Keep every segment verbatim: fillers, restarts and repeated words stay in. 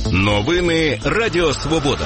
Новини Радіо Свобода.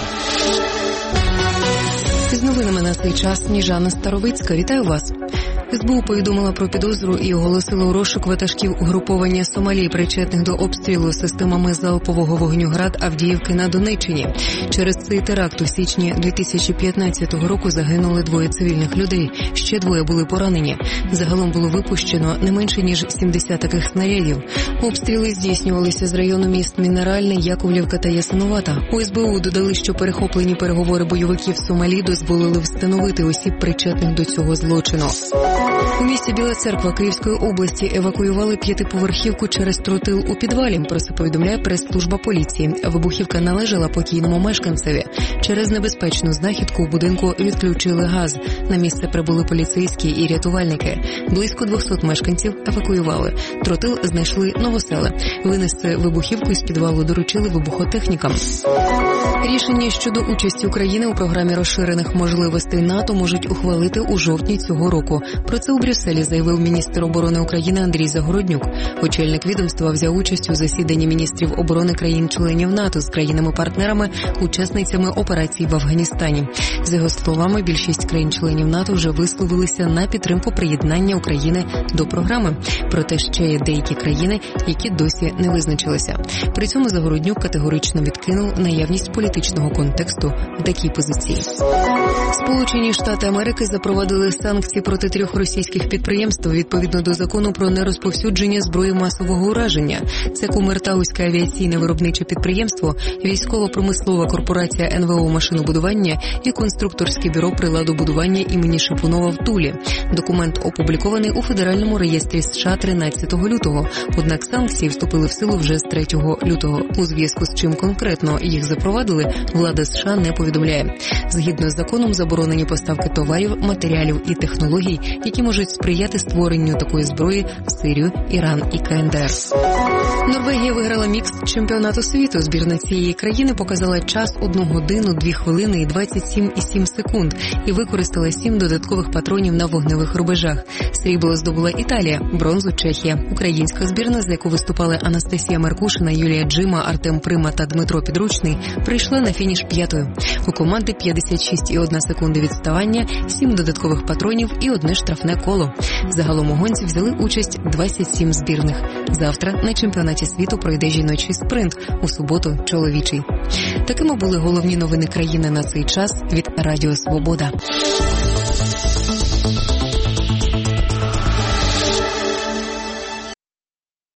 З новинами на цей час Сніжана Старовицька. Вітаю вас. ес бе у повідомила про підозру і оголосила у розшук ватажків угруповання Сомалі, причетних до обстрілу системами залпового вогню «Град» Авдіївки на Донеччині. Через цей теракт у січні дві тисячі п'ятнадцятого року загинули двоє цивільних людей, ще двоє були поранені. Загалом було випущено не менше, ніж сімдесят таких снарядів. Обстріли здійснювалися з району міст Мінеральний, Яковлівка та Ясиновата. У ес бе у додали, що перехоплені переговори бойовиків Сомалі дозволили встановити осіб, причетних до цього злочину. У місті Біла Церква Київської області евакуювали п'ятиповерхівку через тротил у підвалі. Про це повідомляє прес-служба поліції. Вибухівка належала покійному мешканцеві. Через небезпечну знахідку у будинку відключили газ. На місце прибули поліцейські і рятувальники. Близько двохсот мешканців евакуювали. Тротил знайшли Новоселе. Винести вибухівку з підвалу доручили вибухотехнікам. Рішення щодо участі України у програмі розширених можливостей НАТО можуть ухвалити у жовтні цього року. Про це у Брюсселі заявив міністр оборони України Андрій Загороднюк. Очільник відомства взяв участь у засіданні міністрів оборони країн-членів НАТО з країнами-партнерами, учасницями операцій в Афганістані. За його словами, більшість країн-членів НАТО вже висловилися на підтримку приєднання України до програми. Проте ще є деякі країни, які досі не визначилися. При цьому Загороднюк категорично відкинув наявність політичного контексту в такій позиції. Сполучені Штати Америки запровадили санкції проти трьох російських підприємств відповідно до закону про нерозповсюдження зброї масового ураження. Це Кумертауське авіаційне виробниче підприємство, військово-промислова корпорація ен ве о машинобудування і конструкторське бюро приладобудування імені Шипунова в Тулі. Документ опублікований у Федеральному реєстрі США тринадцятого лютого. Однак санкції вступили в силу вже з третього лютого. У зв'язку з чим конкретно їх запровадили, влада США не повідомляє. Згідно з законом заборонені поставки товарів, матеріалів і технологій, які можуть сприяти створенню такої зброї в Сирію, Іран і ка ен де ер. Норвегія виграла мікс чемпіонату світу. Збірна цієї країни показала час одну годину, дві хвилини і двадцять сім і сім секунд і використала сім додаткових патронів на вогневих рубежах. Срібло здобула Італія, бронзу Чехія. Українська збірна, за яку виступали Анастасія Меркушина, Юлія Джима, Артем Прима та Дмитро Підручний, прийшла на фініш п'ятою. У команди п'ятдесят шість і одна секунди відставання, сім додаткових патронів і одне штрафне коло. Загалом у гонці взяли участь двадцять сім збірних. Завтра на чемпіонаті світу пройде жіночий спринт, у суботу – чоловічий. Такими були головні новини країни на цей час від Радіо Свобода.